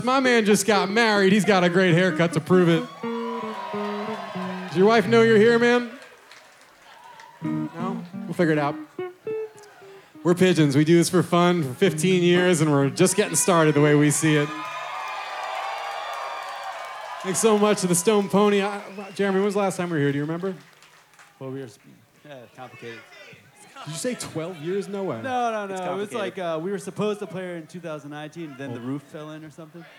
My man just got married. He's got a great haircut to prove it. Does your wife know you're here, man? No? We'll figure it out. We're Pigeons. We do this for fun for 15 years, and we're just getting started the way we see it. Thanks so much to the Stone Pony. Jeremy, when was the last time we were here? Do you remember? Well, we were complicated. Did you say 12 years? No way. No. It was like we were supposed to play her in 2019, then the roof fell in or something.